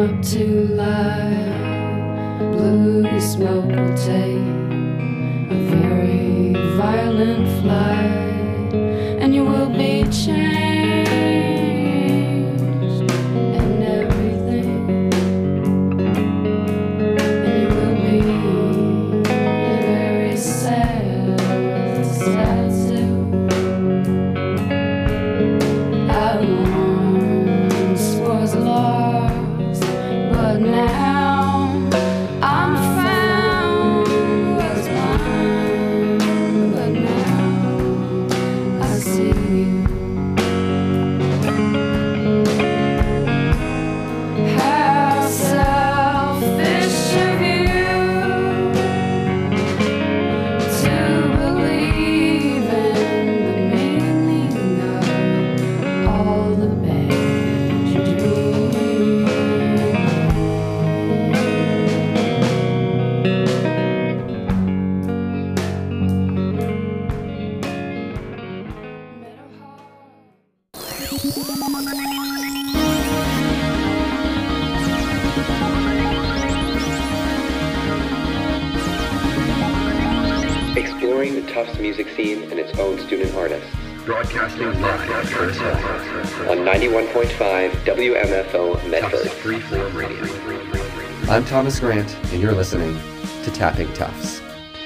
up to light. Blue smoke will take a very violent flight, and you will be changed and everything, and you will be very sad, sad too. I once was lost, but now I'm found. Was blind, but now I see you. How selfish of you to believe in the meaning of all the bad you dream. Exploring the Tufts music scene and its own student artists. Broadcasting live at Curtis Hall. On 91.5 WMFO Medford. Tufts Freeform Radio. I'm Thomas Grant, and you're listening to Tapping Tufts.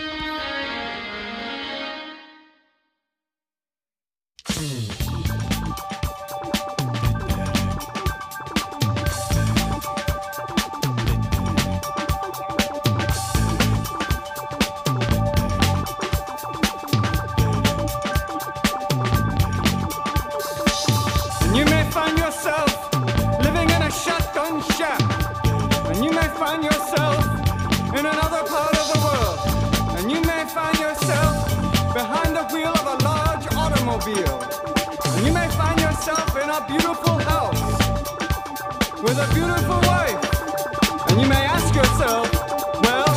You may find yourself living in a shotgun shack, and you may find yourself in another part of the world, and you may find yourself behind the wheel of a large automobile, and you may find yourself in a beautiful house with a beautiful wife, and you may ask yourself, well,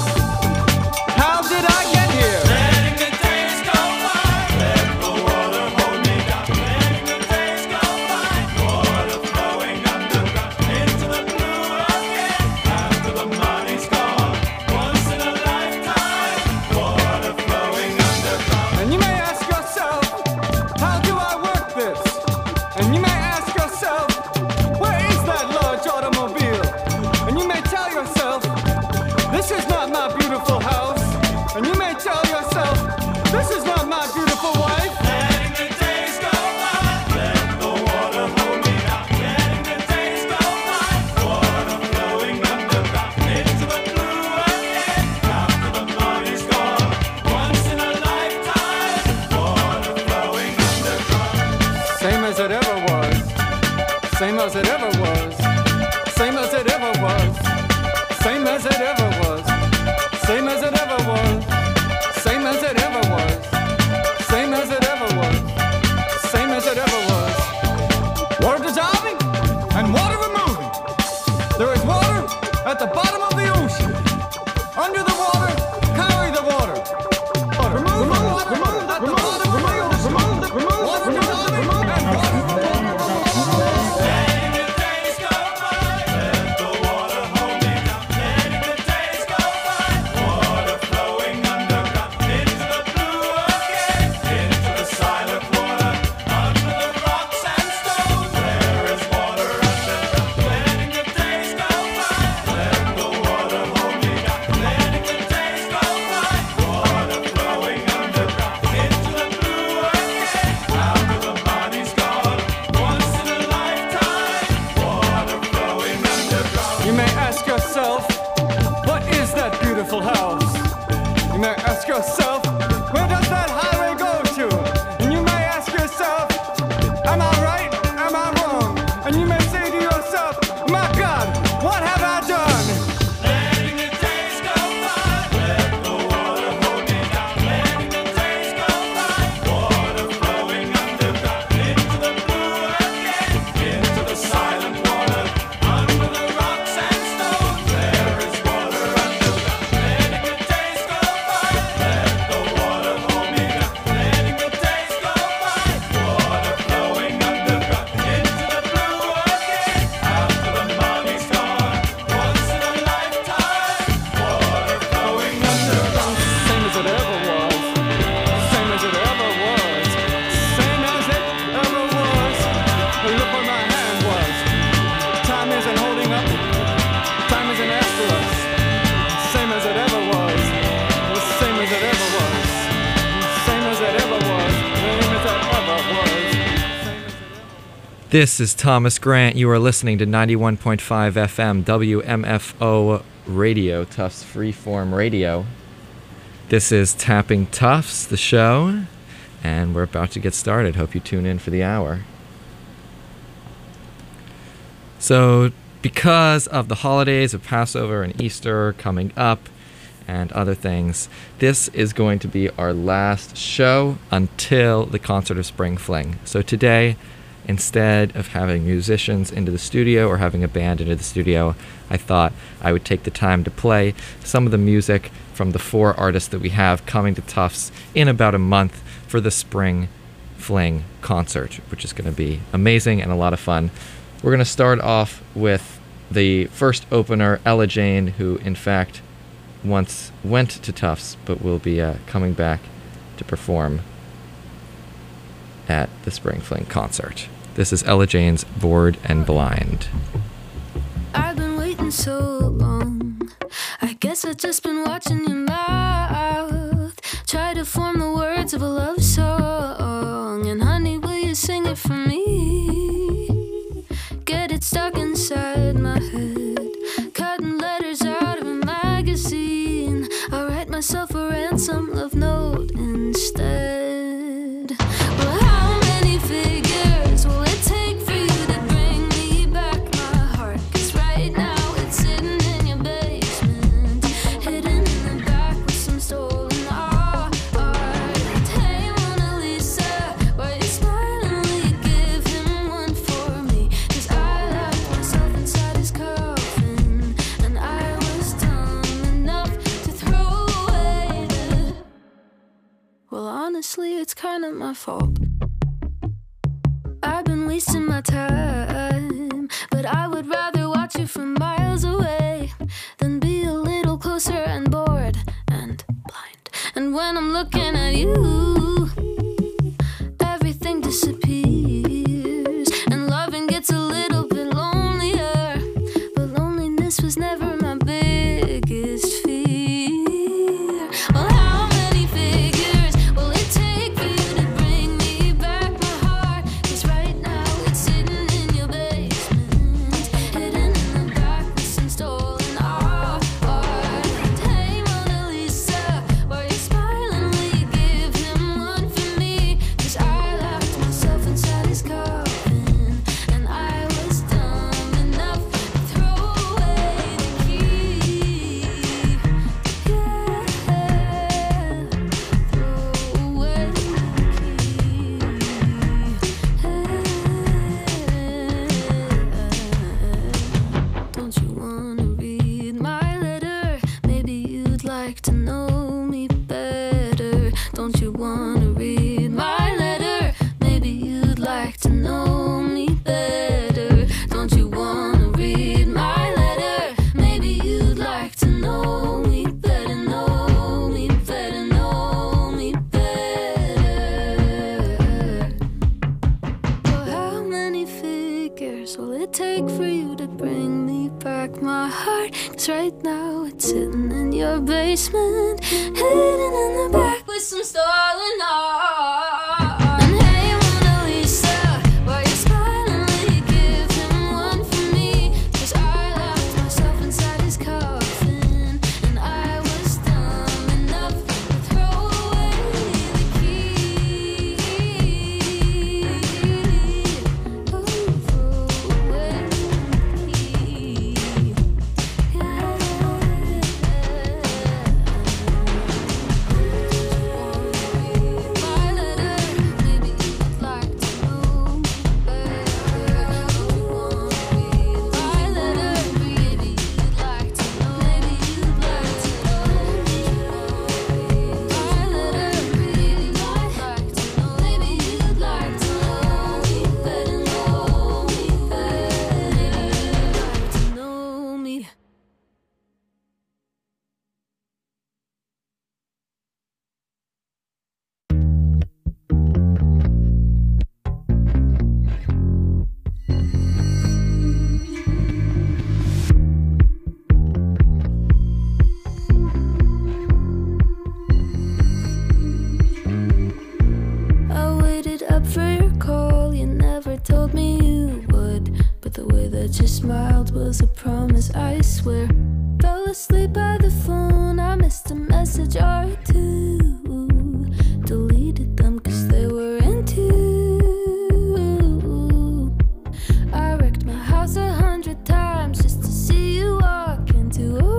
how did I get here? Letting the days go by, let the water hold me down. Letting the days go by, water flowing underground into the blue again. After the money's gone, once in a lifetime, water flowing underground. And you may ask yourself, how do I work this? And you may ask yourself, where is that large automobile? And you may tell yourself, this is not my beautiful house. And you may tell yourself, this is not my beautiful wife. Letting the days go by, let the water hold me down. Letting the days go by, water flowing underground into the blue again. After the money's gone, once in a lifetime, water flowing underground. Same as it ever was. Same as it ever was. Same as it ever was. Same as it ever was. Same as it ever was. Same as it ever was. Same as it ever was. Same as it ever was. Water dissolving and water removing. There is water at the bottom of the ocean. Under the water, carry the water. Remove the water at the bottom of the ocean. Water dissolving and water removing. Letting the days go by, let the water hold me down. Letting the days go by, water flowing underground into the blue again, into the silent water, under the rocks and stones. There is water underground. Letting the days go by, let the water hold me down. Letting the days go by, water flowing underground into the blue again. After the body's gone, once in a lifetime, water flowing underground. You may ask yourself, what is that beautiful house? You may ask yourself, where does that highway go to? And you may ask yourself, am I right? Am I wrong? And you may say to yourself, my God, what have I done? Letting the days go by, let the water hold me down. Letting the days go by, water flowing underground into the blue again, into the silent water, under the rocks and stones. There This is Thomas Grant. You are listening to 91.5 FM WMFO Radio, Tufts Freeform Radio. This is Tapping Tufts, the show, and we're about to get started. Hope you tune in for the hour. So, because of the holidays of Passover and Easter coming up and other things, this is going to be our last show until the Concert of Spring Fling. So today, instead of having musicians into the studio or having a band into the studio, I thought I would take the time to play some of the music from the 4 artists that we have coming to Tufts in about a month for the Spring Fling concert, which is going to be amazing and a lot of fun. We're going to start off with the first opener, Ella Jane, who in fact once went to Tufts but will be coming back to perform at the Spring Fling concert. This is Ella Jane's Bored and Blind. I've been waiting so long. I guess I've just been watching your mouth try to form the words of a love song. And honey, will you sing it for me? Get it stuck inside my head, cutting letters out of a magazine. I'll write myself a ransom love note instead. Well, how many figures will it take for you to bring me back my heart? 'Cause right now it's sitting in your basement, hidden in the back with some stolen art. Hey, Mona Lisa, why you smiling? Will you give him one for me? 'Cause I locked myself inside his coffin, and I was dumb enough to throw away the... Well, honestly, it's kind of my fault. I've been wasting my time, but I would rather watch you from miles away than be a little closer and bored and blind. And when I'm looking at you, everything disappears, and loving gets a little bit lonelier. But loneliness was never my biggest fear. Well, how many figures will it take for you to bring me back my heart? 'Cause right now it's sitting in your basement, hidden in the back with some stolen art. Hey, Mona Lisa, why you smiling? Will you give him one for me? 'Cause I locked myself inside his coffin, and I was dumb enough to throw away the key. Yeah, throw away the key. Don't you wanna read my letter? Maybe you'd like to know me better. Don't you wanna read my letter? Maybe you'd like to know me better. Don't you wanna read my letter? Maybe you'd like to know me better, know me better, know me better. Well, how many figures will it take for you to bring me back my heart? 'Cause right now it's sitting in your basement, hidden in the back with some stolen art. And hey, Mona Lisa, why you smiling? Will you give him one for me? 'Cause I locked myself inside his coffin, and I was dumb enough to throw away the key. Oh, throw away the key. Yeah. Don't you wanna read my smiled was a promise, I swear. Fell asleep by the phone, I missed a message or two. Deleted them cause they were into. I wrecked my house 100 times just to see you walk into a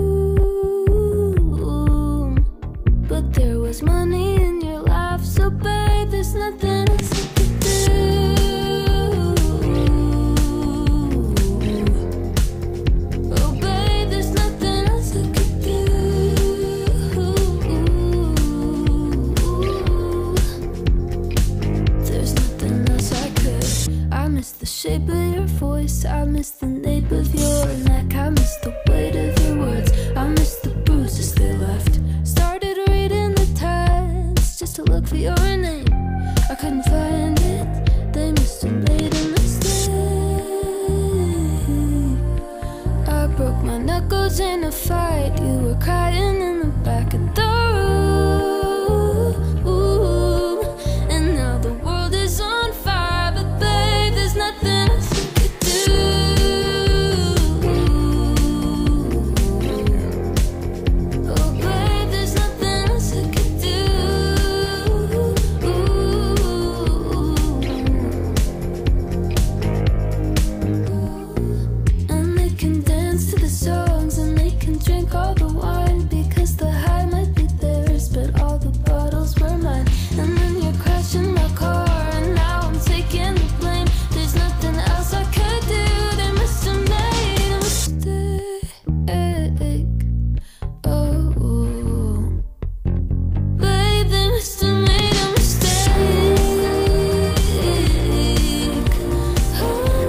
room. But there was money in your life, so babe, there's nothing else I could do. Oh babe, there's nothing else I could do. There's nothing else I could. I miss the shape of your voice, I miss the nape of your neck, I miss the weight of your words, I miss the bruises they left. Started reading the text just to look for your name. I couldn't find it, they must have made a mistake. I broke my knuckles in a fight, you were crying in the back of the room. And now the world is on fire, but babe, there's nothing else I could do. Oh babe, there's nothing else I could do. And they can dance to the songs and they can drink all the wine, because the high might be theirs, but all the bottles were mine. And then you're crashing my car and now I'm taking the blame. There's nothing else I could do, they must have made a mistake. Oh, babe, they must have made a mistake. Oh,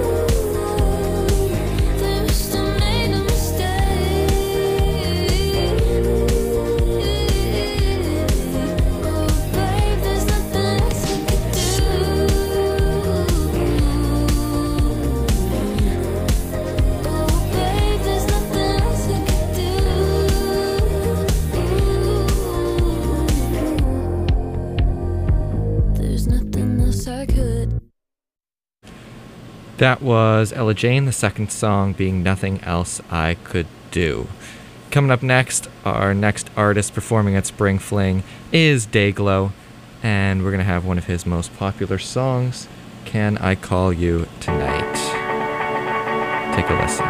they must have made a mistake. Oh, babe, there's nothing else I could do. Oh, babe, there's nothing else I could do. There's nothing else I could. That was Ella Jane, the second song being Nothing Else I Could Do. Coming up next, our next artist performing at Spring Fling is Dayglow, and we're going to have one of his most popular songs, Can I Call You Tonight? Take a listen.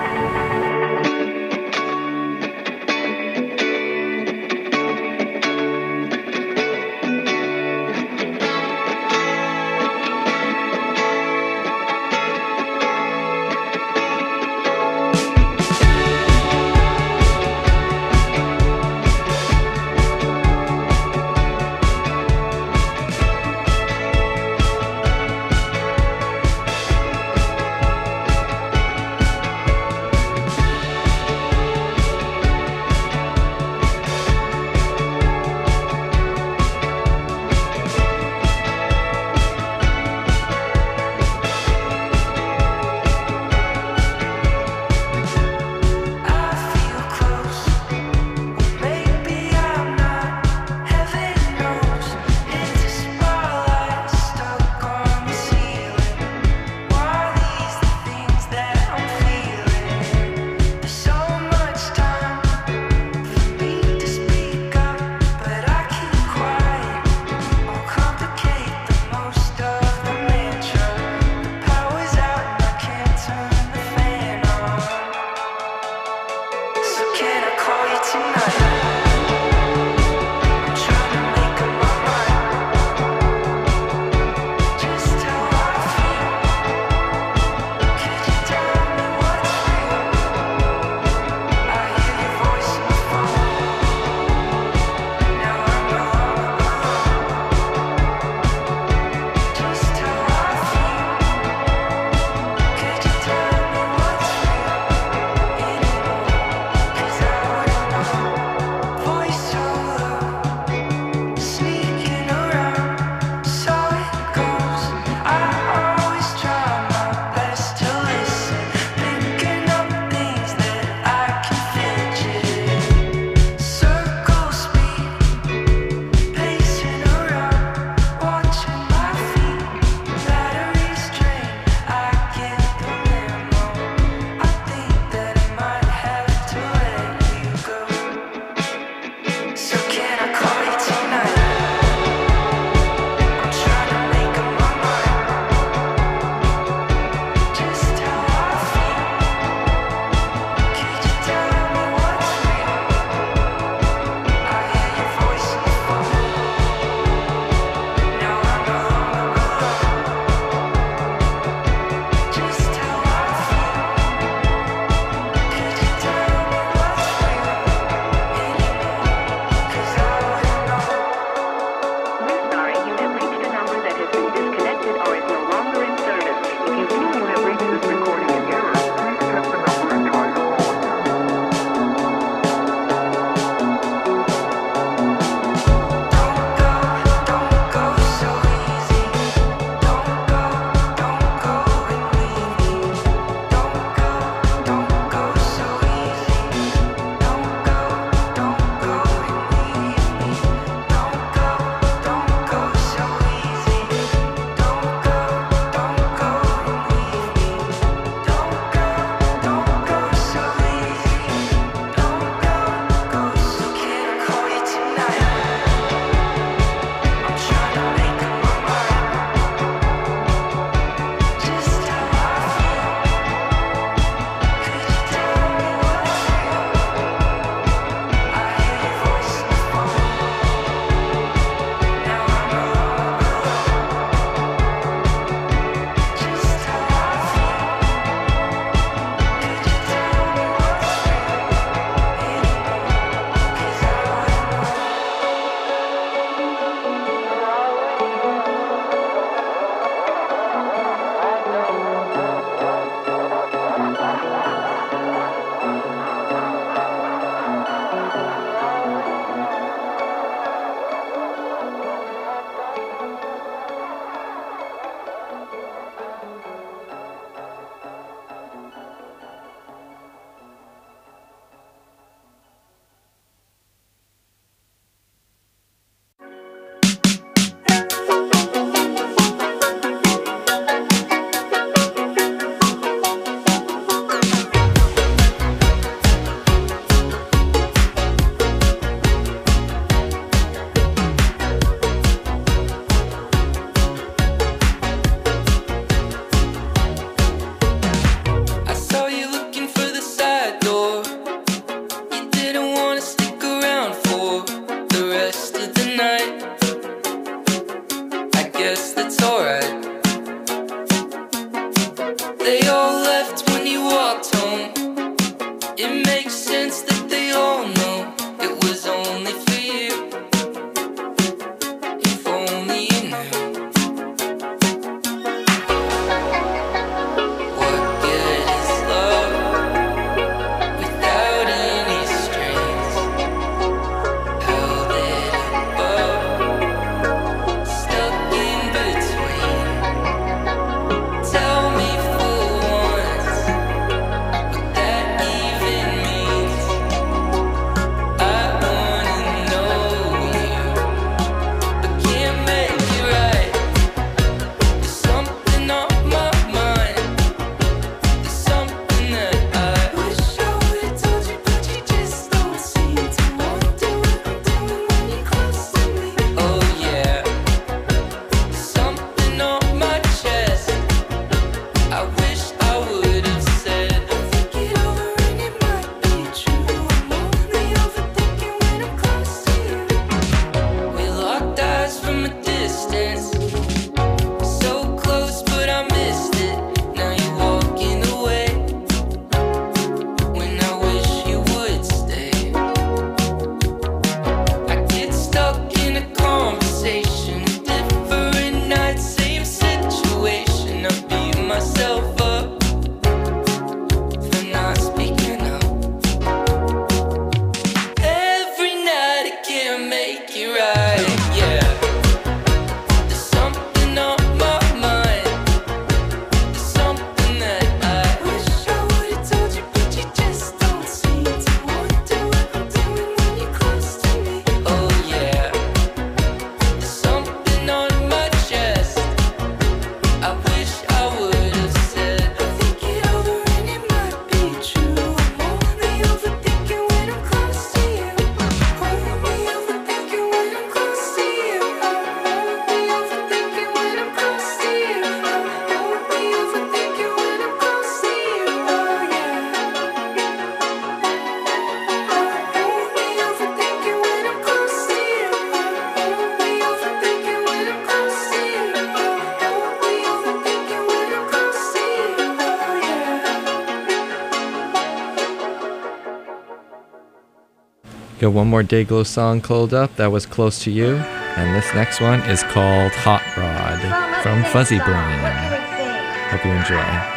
Got one more Dayglow song called up that was Close to You, and this next one is called Hot Rod from Fuzzy Brain. Hope you enjoy.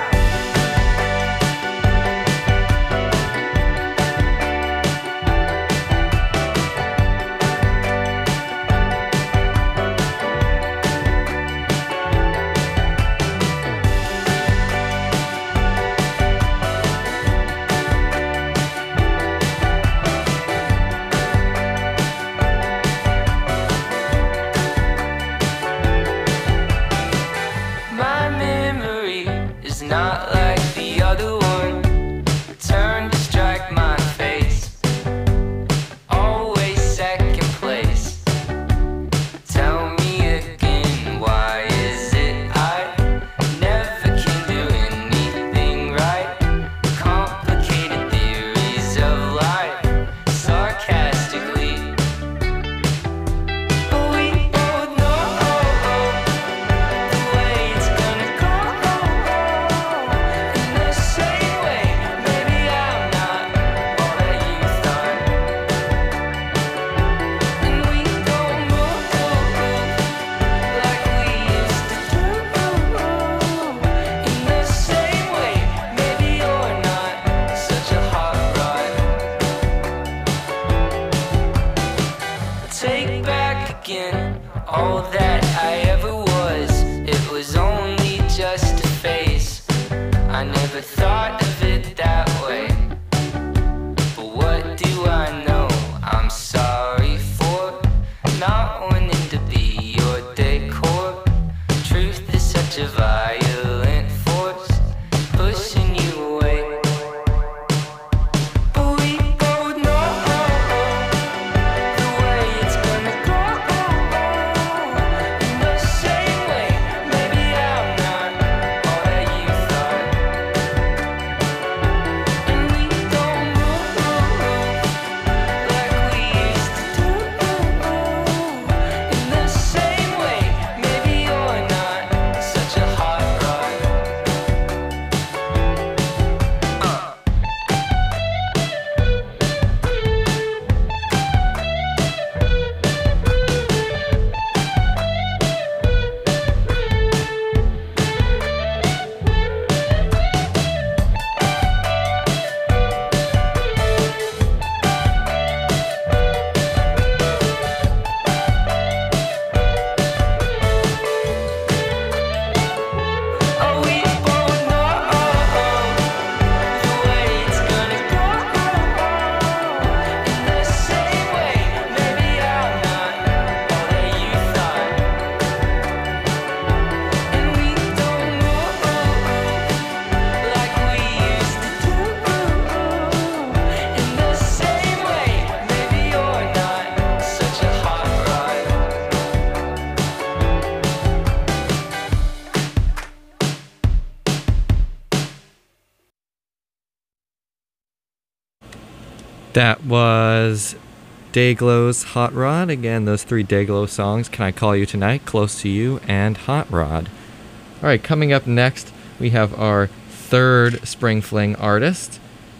That was Dayglow's Hot Rod. Again, those three Dayglow songs, Can I Call You Tonight, Close to You, and Hot Rod. All right, coming up next, we have our third Spring Fling artist,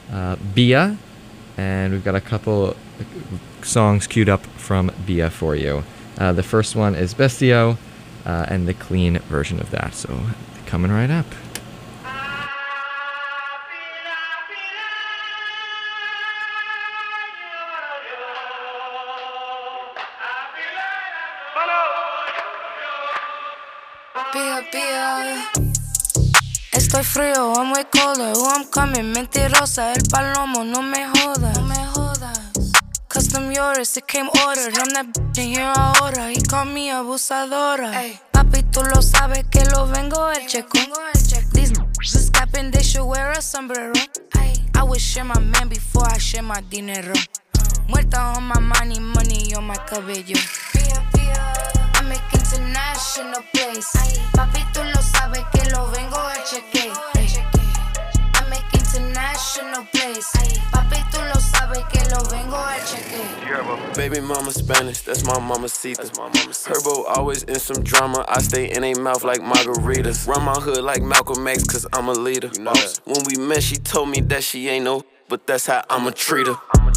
Bia, and we've got a couple songs queued up from Bia for you. The first one is Bestio, and the clean version of that, so coming right up. Estoy frío, I'm way colder. Who I'm coming, mentirosa. El palomo, no me jodas. Custom yours, it came ordered. I'm that bitch in here ahora. He called me abusadora. Ay. Papi, tú lo sabes que lo vengo el checo. These is capping, they should wear a sombrero. Ay. I would share my man before I share my dinero. Muerta on my money, money on my cabello. I make international place. Papi, tú lo sabes que lo vengo a cheque. I make international place. Papi, tú lo sabes que lo vengo a cheque. Baby mama Spanish, that's my mamacita. Herbo always in some drama. I stay in a mouth like margaritas. Run my hood like Malcolm X, cause I'm a leader. When we met, she told me that she ain't no, but that's how I'ma treat her.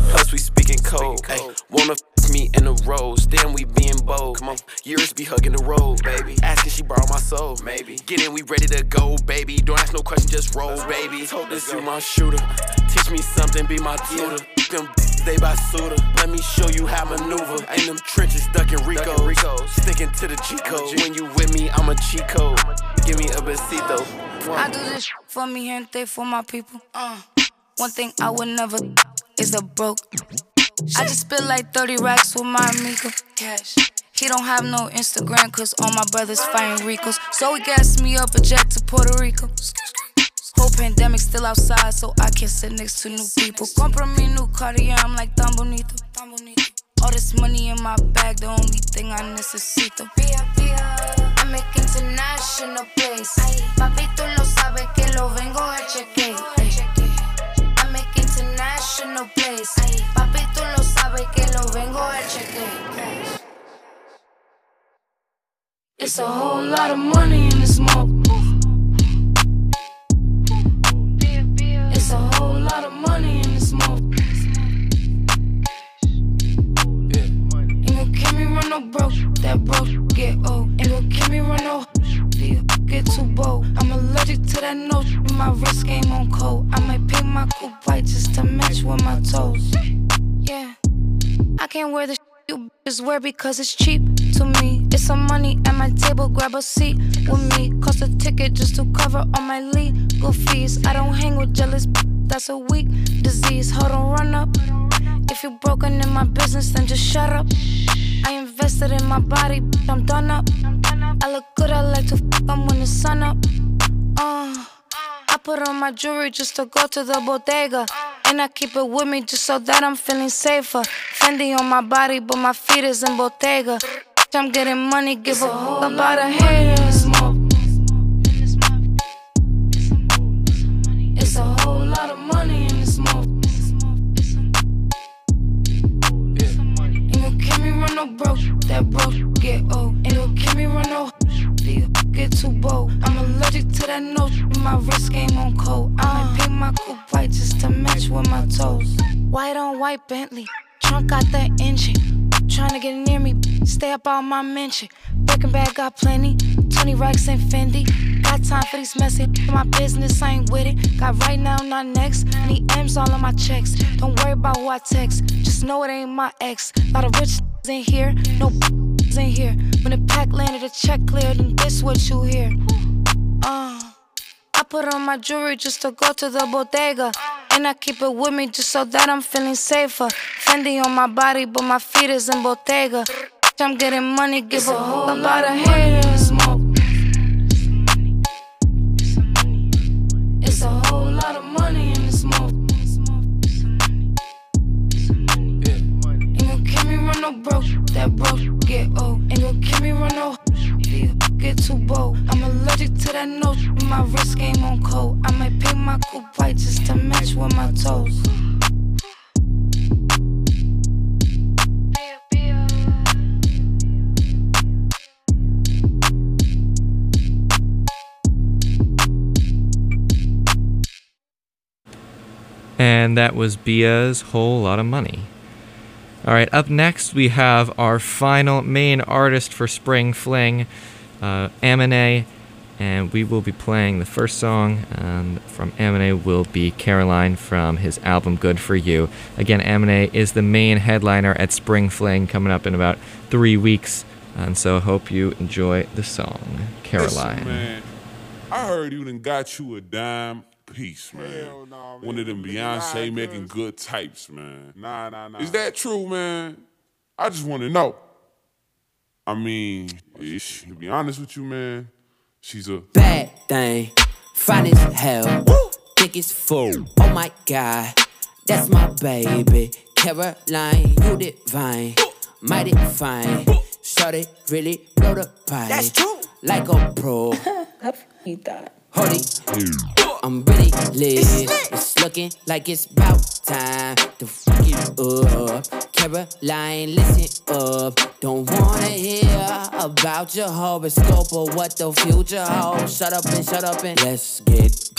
Plus we speaking code. Ay, wanna f me in a rose, then we being bold. Come on, years be hugging the road, baby. Asking she borrow my soul, maybe. Get in, we ready to go, baby. Don't ask no question, just roll, baby. Told this you my shooter. Teach me something, be my tutor. Them they by Suda. Let me show you how maneuver. Ain't them trenches ducking Rico. Sticking to the G code. When you with me, I'm a cheat code. Give me a besito. I do this for me, gente, for my people. One thing I would never is a broke. I just spit like 30 racks with my amigo. Cash. He don't have no Instagram, cause all my brothers fighting Ricos. So he gassed me up a jet to Puerto Rico. Whole pandemic still outside, so I can't sit next to new people. Compra me new Cartier, I'm like tan bonito. All this money in my bag, the only thing I necesito. I make international plays. Papi, tú lo sabes que lo vengo a chequear. I make international plays. Papi, tú lo sabes que lo vengo a chequear. It's a whole lot of money in this smoke. It's a whole lot of money in this smoke. Ain't gon' keep me run no broke, that broke get old. Ain't gon' keep me run no get too bold. I'm allergic to that note, my wrist game on cold. I might paint my coupe white just to match with my toes. Yeah, I can't wear the you bitches wear because it's cheap to me. It's some money at my table, grab a seat with me. Cost a ticket just to cover all my legal fees. I don't hang with jealous, that's a weak disease. Hold on, run up. If you broken in my business, then just shut up. I invested in my body, I'm done up. I look good, I like to f*** when the sun up. I put on my jewelry just to go to the bodega. And I keep it with me just so that I'm feeling safer. Fendi on my body, but my feet is in Bottega. I'm getting money, give a fuck about a haters. It's a whole lot of money in this smoke. Ain't gon' keep me run no broke, that broke get old. Ain't gon' keep me run no get too bold. I'm allergic to that note, my wrist game on cold. I might paint my coupe white just to match with my toes. White on white Bentley, trunk out that engine. Tryna get near me, stay up all my mention. Birkin bag got plenty, 20 racks in Fendi. Got time for these messy, my business, I ain't with it. Got right now, not next. Need M's all on my checks. Don't worry about who I text, just know it ain't my ex. Lot of rich in here, no in here. When the pack landed, the check cleared, and this what you hear. I put on my jewelry just to go to the bodega. And I keep it with me just so that I'm feeling safer. Fendi on my body, but my feet is in Bottega. I'm getting money, give a whole lot of haters. It's a whole lot of money in this smoke. Ain't gon' keep me run no broke, that broke get old. Ain't gon' keep me run no get too bold. I'm allergic to that note, my wrist game on cold. I might paint my coupe white just to match with my toes. And that was Bia's Whole Lot of Money. Alright, up next we have our final main artist for Spring Fling, Amine, and we will be playing the first song from Amine will be Caroline from his album Good For You. Again, Amine is the main headliner at Spring Fling coming up in about 3 weeks, and so hope you enjoy the song, Caroline. Listen, man, I heard you done got you a dime piece, man. Hell nah, man. One of them Beyonce making good types, man. Nah. Is that true, man? I just want to know. I mean, to be honest with you, man, she's a bad thing, fine as hell, thick as full. Oh my God, that's my baby, Caroline, you divine, mighty fine. Shorty really blow the pie. That's true. Like a pro. He thought. Holy, I'm really lit. It's looking like it's about time to fuck it up. Caroline, listen up. Don't wanna hear about your horoscope or what the future holds. Shut up and let's get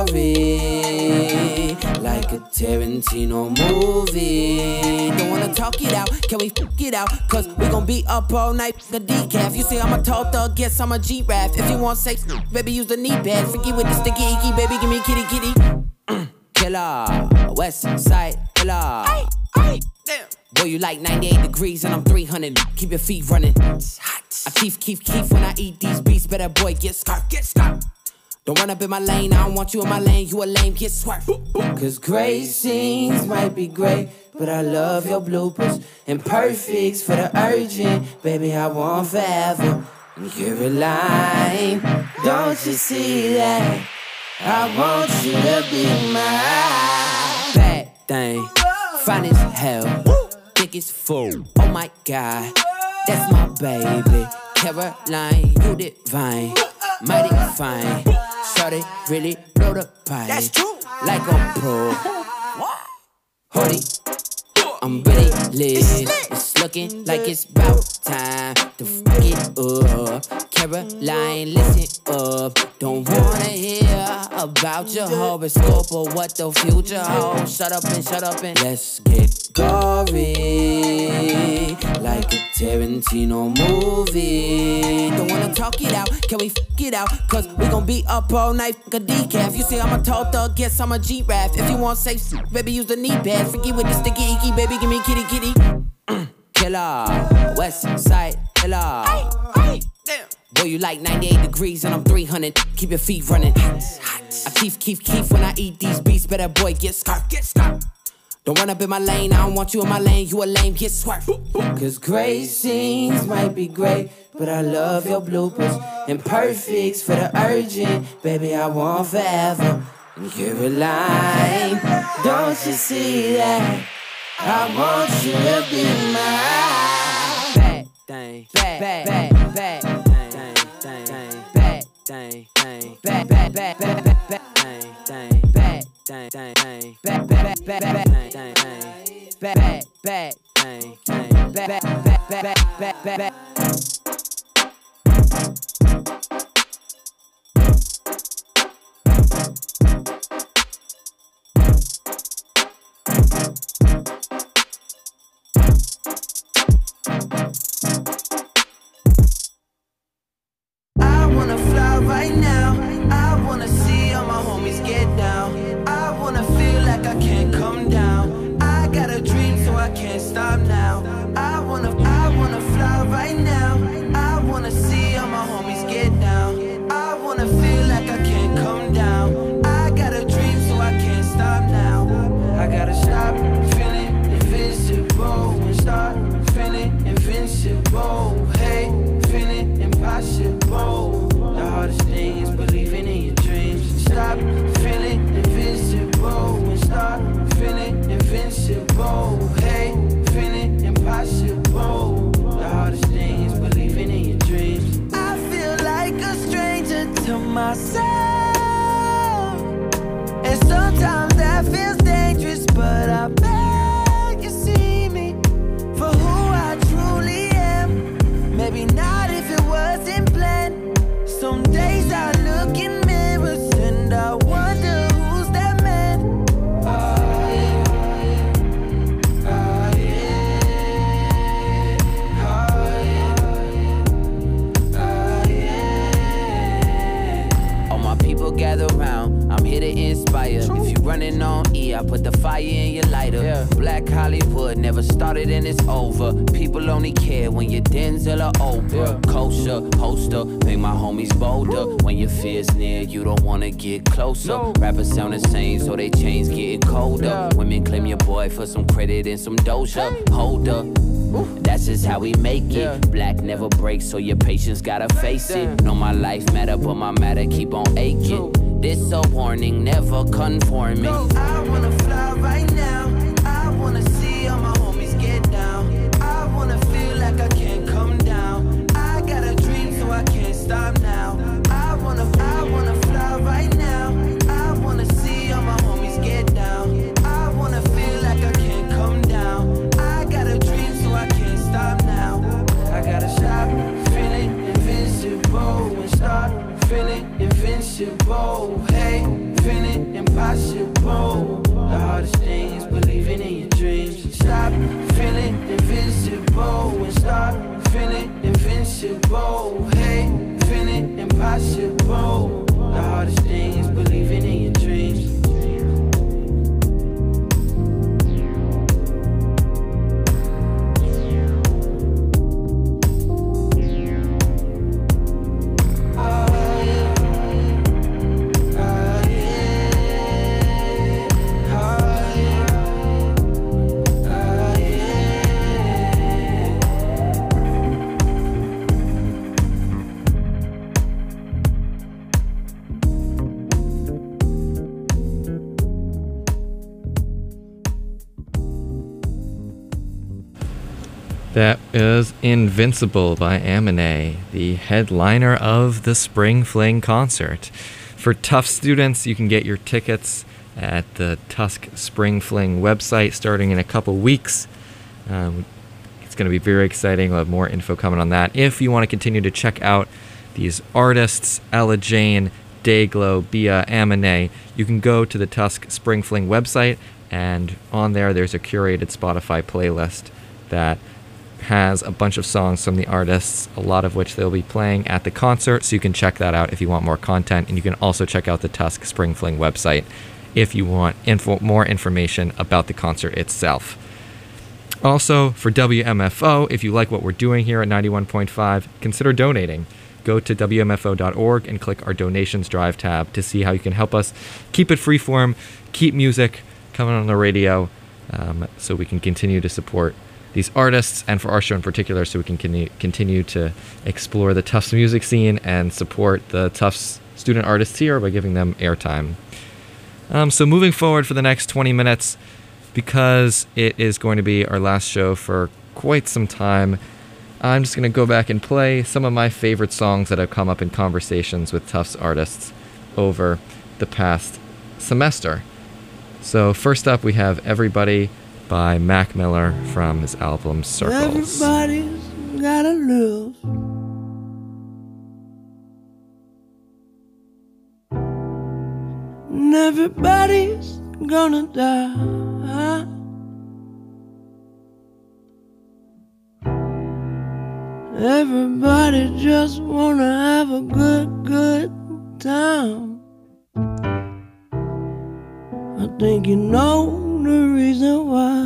gory, like a Tarantino movie. Don't wanna talk it out, can we fuck it out? Cause we gon' be up all night, the decaf. You say I'm a tall thug, guess I'm a G-Rap. If you want sex, baby, use the knee pad. Freaky with the sticky icky, baby, give me kitty kitty. Killer, West Side Killer. Damn. Boy, you like 98 degrees and I'm 300. Keep your feet running. I keep when I eat these beats. Better boy, get scarf. Don't run up in my lane, I don't want you in my lane. You a lame, get swerved. Cause great scenes might be great, but I love your bloopers. Imperfects for the urgent. Baby, I want forever. And Caroline, don't you see that? I want you to be mine. Bad thing, fine as hell, thick as full. Oh my God, that's my baby. Caroline, you divine, mighty fine. Shorty really blow the pie. That's true. Like a pro. Holy, I'm really lit. It's looking like it's about time to fuck it up. Caroline, listen up. Don't wanna hear about your horoscope or what the future holds. Shut up and let's get gory, like a Tarantino movie. Don't wanna talk it out, can we fuck it out? Cause we gon' be up all night, fuck a decaf. You say I'm a tall thug, guess I'm a G-Rap. If you want safe, baby, use the knee pad. Freaky with the sticky icky, baby, give me kitty kitty. Killer, West Side Killer. Damn. Boy, you like 98 degrees and I'm 300. Keep your feet running. I keep when I eat these beats. Better boy, get scarf. Don't run up in my lane, I don't want you in my lane. You a lame, get swerved. Cause great scenes might be great, but I love your bloopers. Imperfects for the urgent. Baby, I want forever. And Caroline, don't you see that? I want you to be mine. Bad thing, bad thing, bad thing, bad thing, bad I wanna fly right now. I wanna see all my homies get down. I wanna feel like I can't come down. I got a dream, so I can't stop now. I wanna fly right now. I wanna see all my homies get down. I wanna feel like I can't come down. I got a dream, so I can't stop now. I gotta stop feeling invincible and start feeling invincible. Hey, feeling impossible. The hardest thing is believing in your dreams. Stop feeling invincible and start feeling invincible. Hey, feeling impossible. The hardest thing is believing in your dreams. I feel like a stranger to myself, and sometimes that feels dangerous, but I beg you see me for who I truly am. Maybe not if it wasn't planned. Some days I look in mirrors and I wonder who's that man. All my people gather round, I'm here to inspire. If you running on E, I put the fire in your lighter. Black Hollywood never started and it's over. People only care when your Denzel or Oprah. Kosher, poster, make my homies bolder. When your fear's near, you don't wanna get closer. Rappers sound the same, so they chains getting colder. Women claim your boy for some credit and some doja. Hold up. That's just how we make it. Black never breaks, so your patience gotta face it. Know my life matter, but my matter keep on aching. This a warning, never conforming. I wanna fly right now. I wanna see all my homies get down. I wanna feel like I can't come down. I got a dream, so I can't stop now. I wanna fly right now. I wanna see all my homies get down. I wanna feel like I can't come down. I got a That is Invincible by Aminé, the headliner of the Spring Fling concert. For Tufts students, you can get your tickets at the Tusk Spring Fling website starting in a couple weeks. It's going to be very exciting. We'll have more info coming on that. If you want to continue to check out these artists, Ella Jane, Dayglow, Bia, Aminé, you can go to the Tusk Spring Fling website, and on there's a curated Spotify playlist that has a bunch of songs from the artists, a lot of which they'll be playing at the concert, so you can check that out if you want more content. And you can also check out the Tusk Spring Fling website if you want more information about the concert itself. Also, for WMFO, if you like what we're doing here at 91.5, consider donating. Go to WMFO.org and click our Donations Drive tab to see how you can help us keep it freeform, keep music coming on the radio, so we can continue to support these artists, and for our show in particular, so we can continue to explore the Tufts music scene and support the Tufts student artists here by giving them airtime. So moving forward for the next 20 minutes, because it is going to be our last show for quite some time, I'm just going to go back and play some of my favorite songs that have come up in conversations with Tufts artists over the past semester. So first up, we have Everybody by Mac Miller from his album Circles. Everybody's gotta live. And everybody's gonna die. Everybody just wanna have a good time. I think you know the reason why.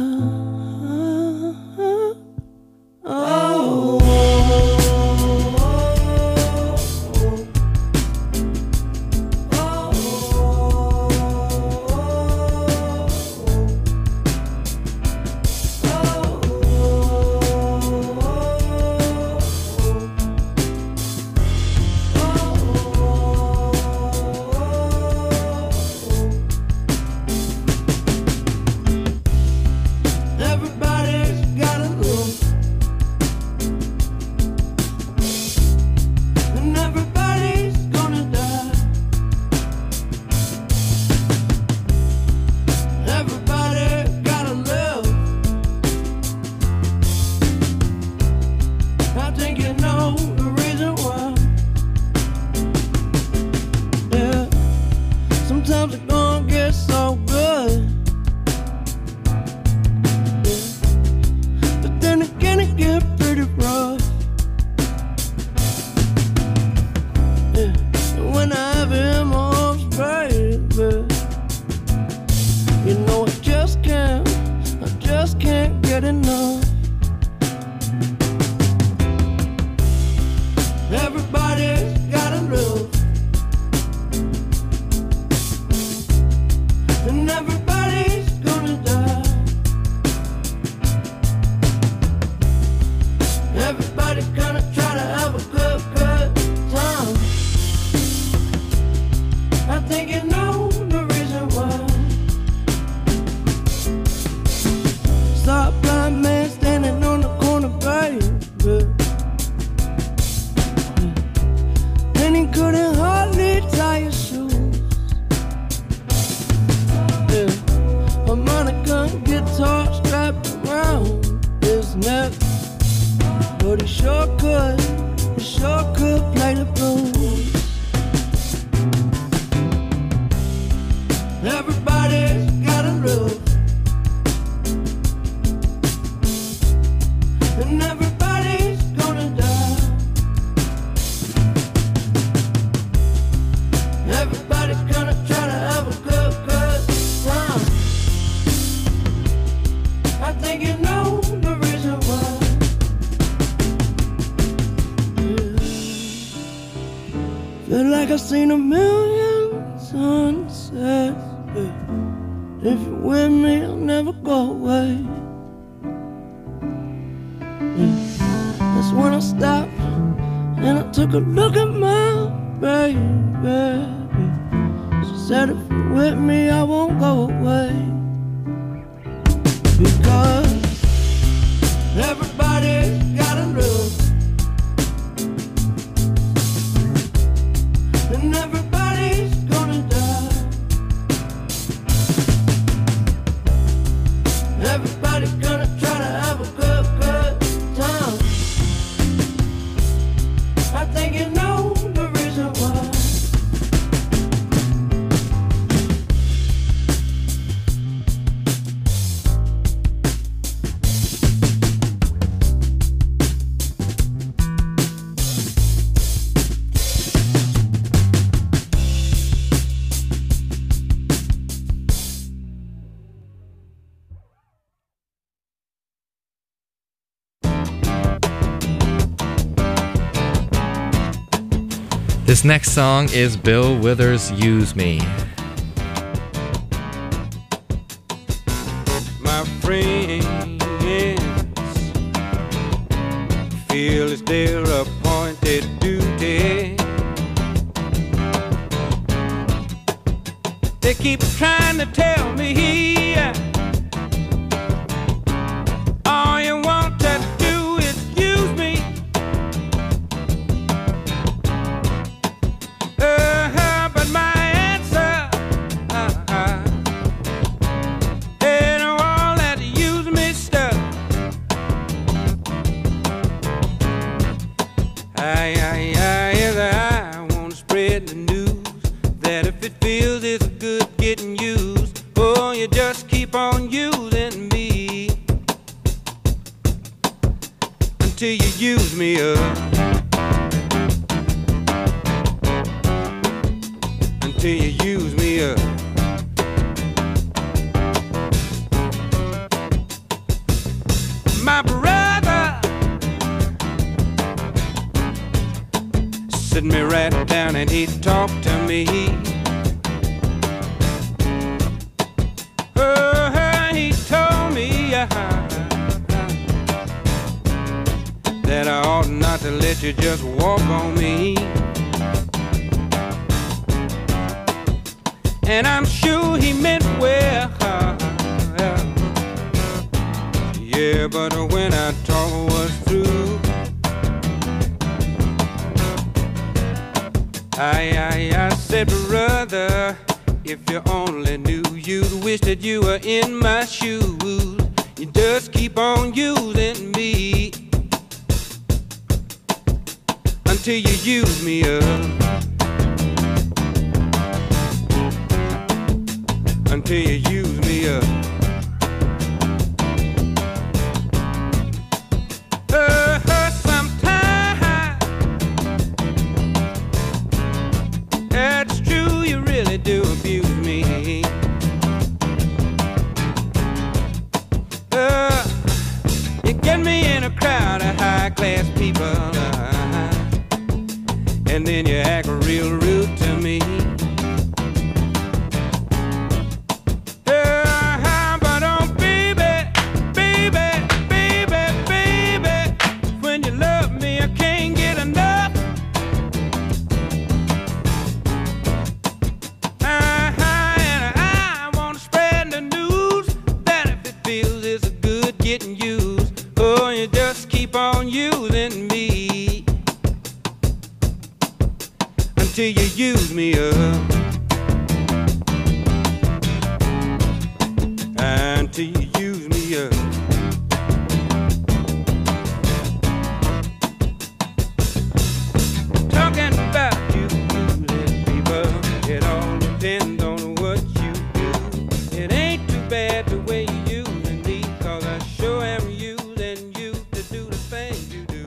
Feel like I've seen a million sunsets. If you're with me, I'll never go away. That's when I stopped and I took a look at my baby. She said if you're with me, I won't go away. Because everybody This next song is Bill Withers' Use Me. My friends feel it's their appointed duty. They keep trying to tell me all you want to do is use me. But my answer ain't all that use me stuff. I want to spread the news that if it feels it's good getting used, oh, you just keep on using me until you use me up. Until you use me up. My brother sit me right down and he talked to me. He told me that I ought not to let you just walk on me. And I'm sure he meant well. Yeah, but when our talk was through, I said, brother, if you only knew, you'd wish that you were in my shoes. You just keep on using me until you use me up. Until you use me up. Sometimes it's true, you really do abuse me. You get me in a crowd of high-class people, and then you act real rude to me. Until you use me up. Until you use me up. Talking about you, people, it all depends on what you do. It ain't too bad the way you using me, 'cause I sure am using you to do the things you do.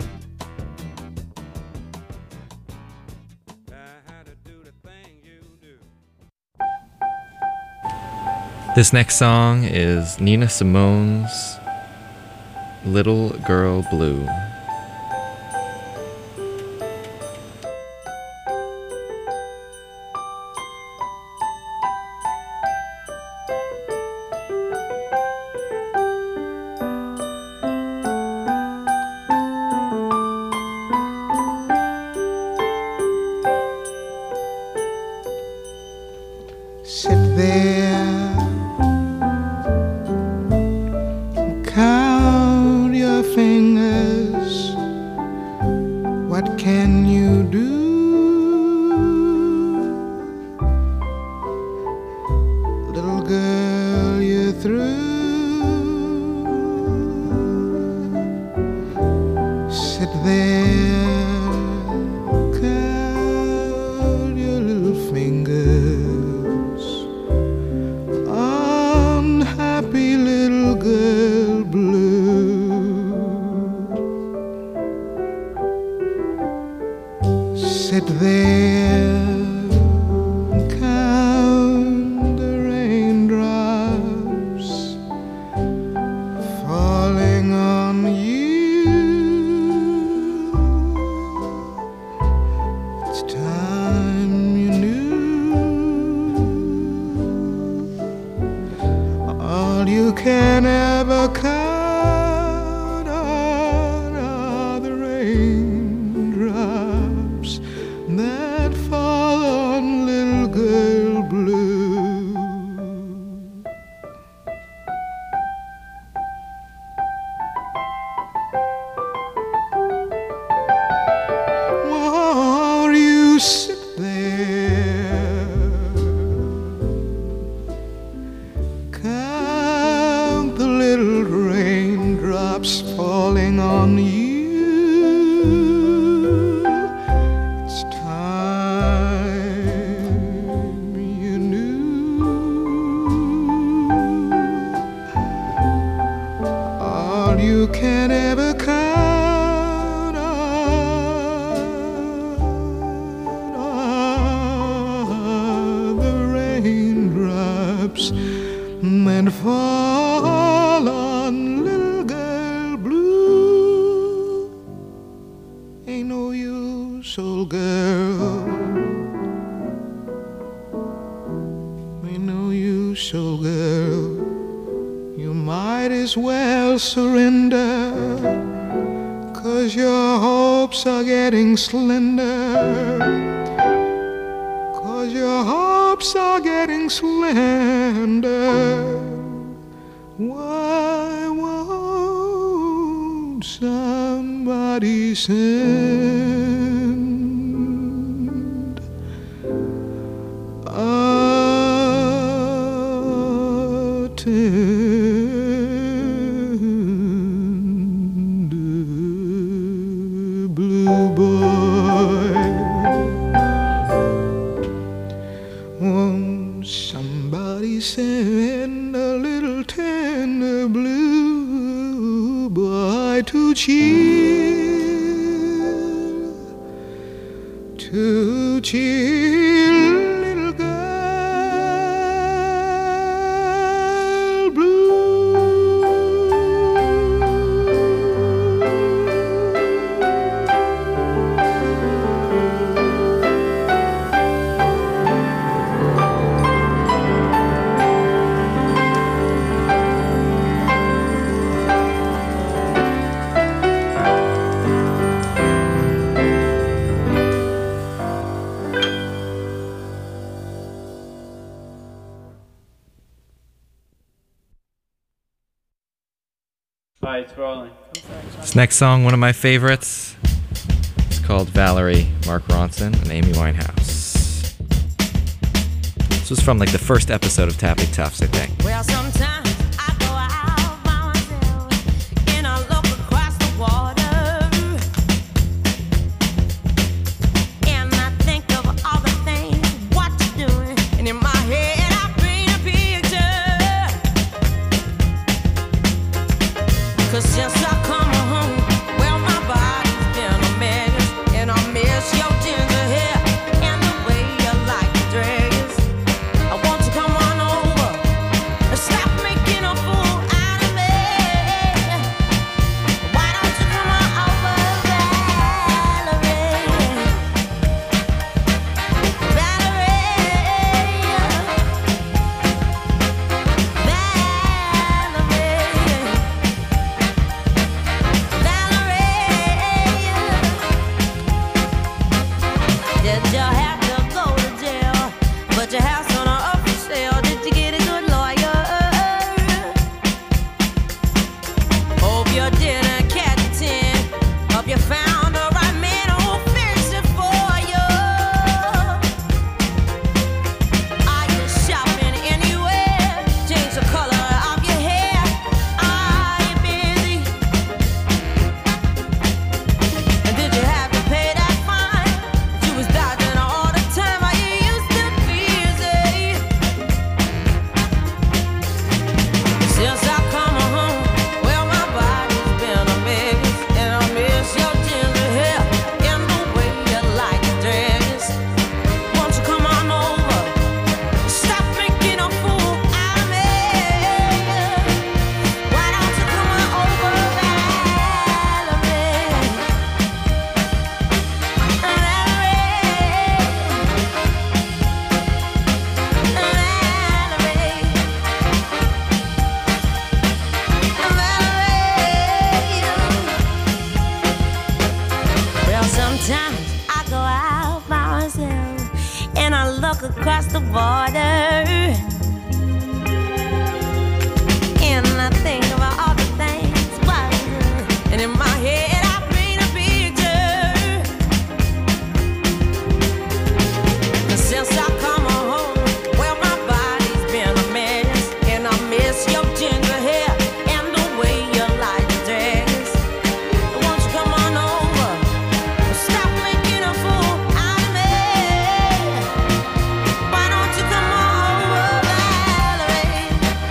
This next song is Nina Simone's Little Girl Blue. Sit there, count your fingers. What can you do? Little girl, you're through. Sit there, count your little fingers. Unhappy little girl blue. can ever count on all the raindrops that fall on little girl blue. Won't you sit there, count the little raindrops falling on you? It's time you knew. All you can ever count on are the raindrops that fall on little girl blue. Ain't no use, old girl. Ain't no use, old girl. You might as well surrender, 'cause your hopes are getting slender. 'Cause your hopes are getting slender. Why won't somebody send a tender blue boy? Won't somebody send a little tender blue boy to chill little girl blue? Hi, it's rolling. This next song, one of my favorites. It's called Valerie, Mark Ronson and Amy Winehouse. This was from like the first episode of Tapping Tufts, I think. Well, sometimes I go out by myself and I look across the water and I think of all the things what you're doing, and in my head I paint a picture. 'Cause since I come home, well, my body's been a mess, and I miss your ginger hair and the way you like to dress. I want to come on over and stop making a fool out of me. Why don't you come on over, Valerie? Valerie. across the border. And I think about all the things, and in my head I paint a picture. And since I come home, well, my body's been a mess, and I miss your ginger hair and the way you like to dress. Won't you come on over? Stop making a fool out of me. Why don't you come on over, Valerie?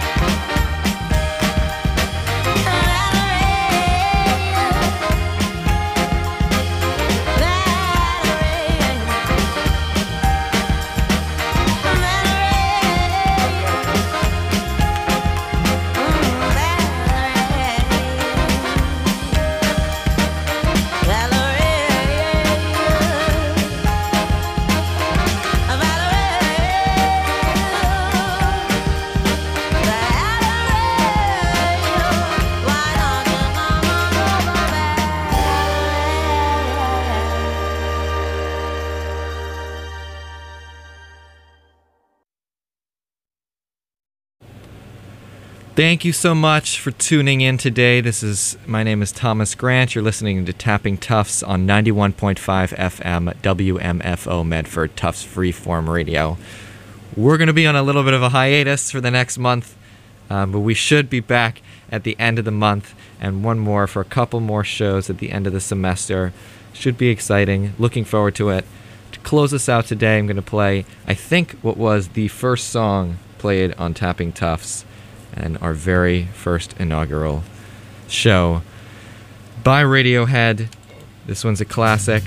Thank you so much for tuning in today. My name is Thomas Grant. You're listening to Tapping Tufts on 91.5 FM WMFO Medford, Tufts Freeform Radio. We're going to be on a little bit of a hiatus for the next month, but we should be back at the end of the month, and one more for a couple more shows at the end of the semester. Should be exciting. Looking forward to it. To close us out today, I'm going to play, I think, what was the first song played on Tapping Tufts and our very first inaugural show by Radiohead. This one's a classic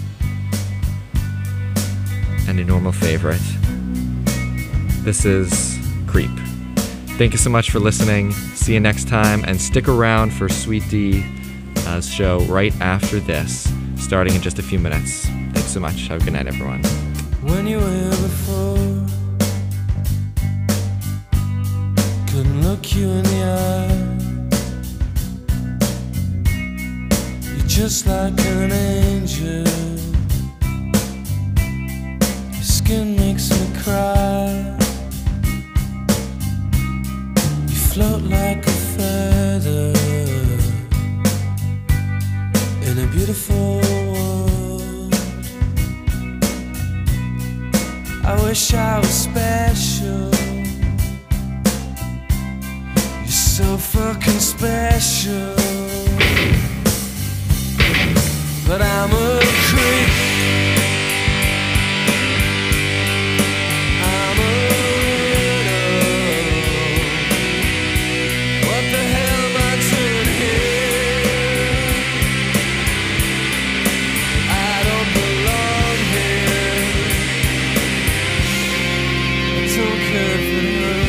and a normal favorite. This is Creep. Thank you so much for listening. See you next time, and stick around for Sweet D's show right after this, starting in just a few minutes. Thanks so much. Have a good night, everyone. When you were here before, couldn't look you in the eye. You're just like an angel. Your skin makes me cry. You float like a feather in a beautiful world. I wish I was special. So fucking special, but I'm a creep. I'm a widow. What the hell am I doing here? I don't belong here. I don't care for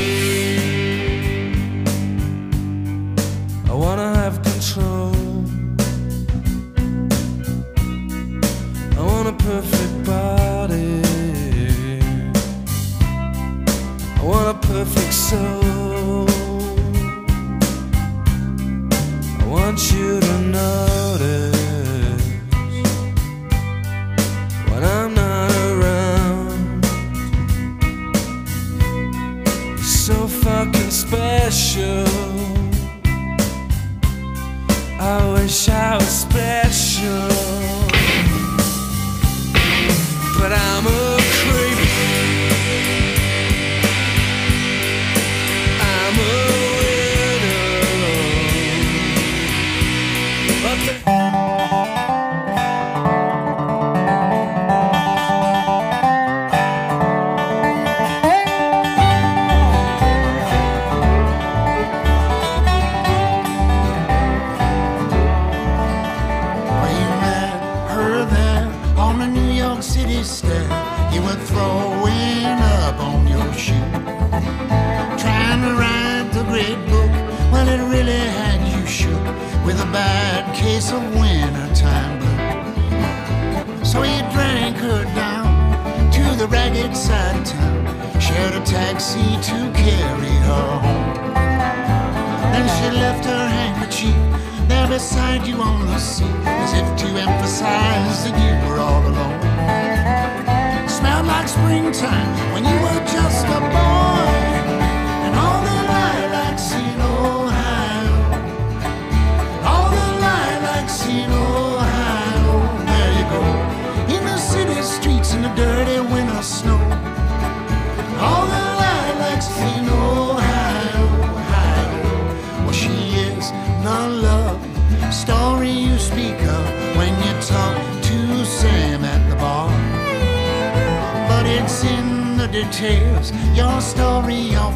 I wanna have control. I want a perfect body. I want a perfect soul. I want you to notice when I'm not around. You're so fucking special. I wish I was special, but I'm a creep. I'm a widow. But you were throwing up on your shoe, trying to write the great book. Well, it really had you shook with a bad case of wintertime blues. So you drank her down to the ragged side of town, shared a taxi to carry her home. Then she left her handkerchief there beside you on the seat, as if to emphasize that you were all alone. smelled like springtime when you were just a boy. And all the lilacs in Ohio, all the lilacs in Ohio. There you go, in the city streets in the dirty winter snow. All the lilacs in Ohio, Ohio. Well, she is the love story you speak of when you talk to Sam at the bar. But it's in the details, your story, your